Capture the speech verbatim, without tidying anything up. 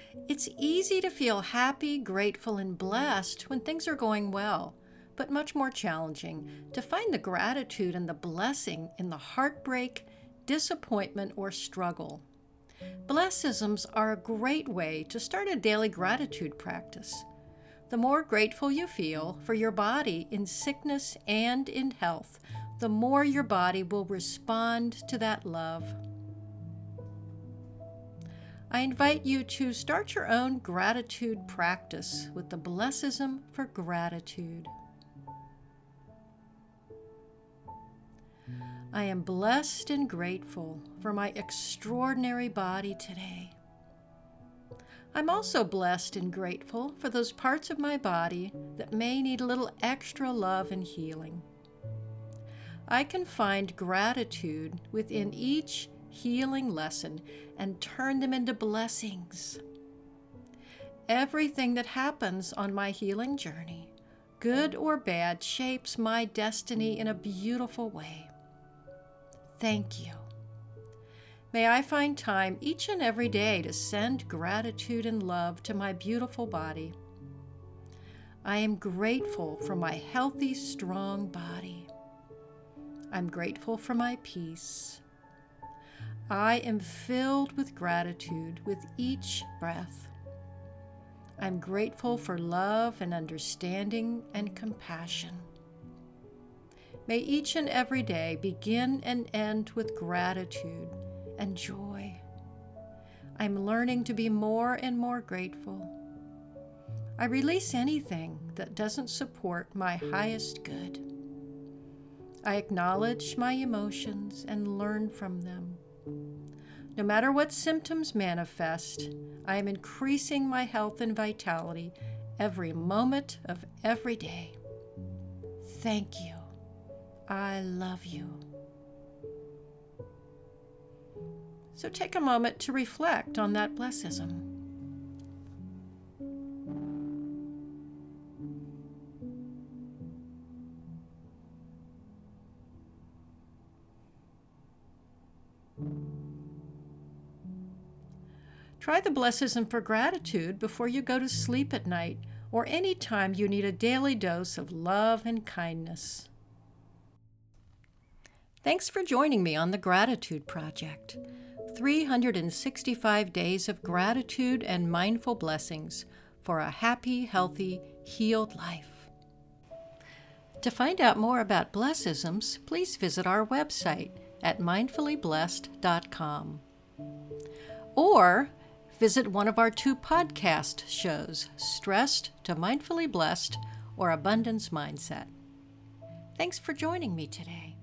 It's easy to feel happy, grateful, and blessed when things are going well, but much more challenging to find the gratitude and the blessing in the heartbreak, disappointment, or struggle. Blessisms are a great way to start a daily gratitude practice. The more grateful you feel for your body in sickness and in health, the more your body will respond to that love. I invite you to start your own gratitude practice with the Blessism for Gratitude. I am blessed and grateful for my extraordinary body today. I'm also blessed and grateful for those parts of my body that may need a little extra love and healing. I can find gratitude within each healing lesson and turn them into blessings. Everything that happens on my healing journey, good or bad, shapes my destiny in a beautiful way. Thank you. May I find time each and every day to send gratitude and love to my beautiful body. I am grateful for my healthy, strong body. I'm grateful for my peace. I am filled with gratitude with each breath. I'm grateful for love and understanding and compassion. May each and every day begin and end with gratitude and joy. I'm learning to be more and more grateful. I release anything that doesn't support my highest good. I acknowledge my emotions and learn from them. No matter what symptoms manifest, I am increasing my health and vitality every moment of every day. Thank you. I love you. So take a moment to reflect on that blessism. Try the Blessism for Gratitude before you go to sleep at night or any time you need a daily dose of love and kindness. Thanks for joining me on the Gratitude Project. three hundred sixty-five days of gratitude and mindful blessings for a happy, healthy, healed life. To find out more about Blessisms, please visit our website at mindfully blessed dot com. Or visit one of our two podcast shows, Stressed to Mindfully Blessed or Abundance Mindset. Thanks for joining me today.